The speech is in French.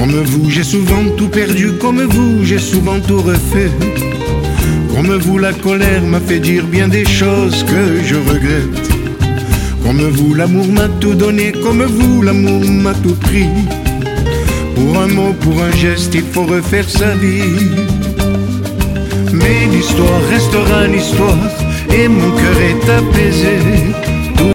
Comme vous, j'ai souvent tout perdu, comme vous, j'ai souvent tout refait. Comme vous, la colère m'a fait dire bien des choses que je regrette. Comme vous, l'amour m'a tout donné, comme vous, l'amour m'a tout pris. Pour un mot, pour un geste, il faut refaire sa vie. Mais l'histoire restera l'histoire, et mon cœur est apaisé.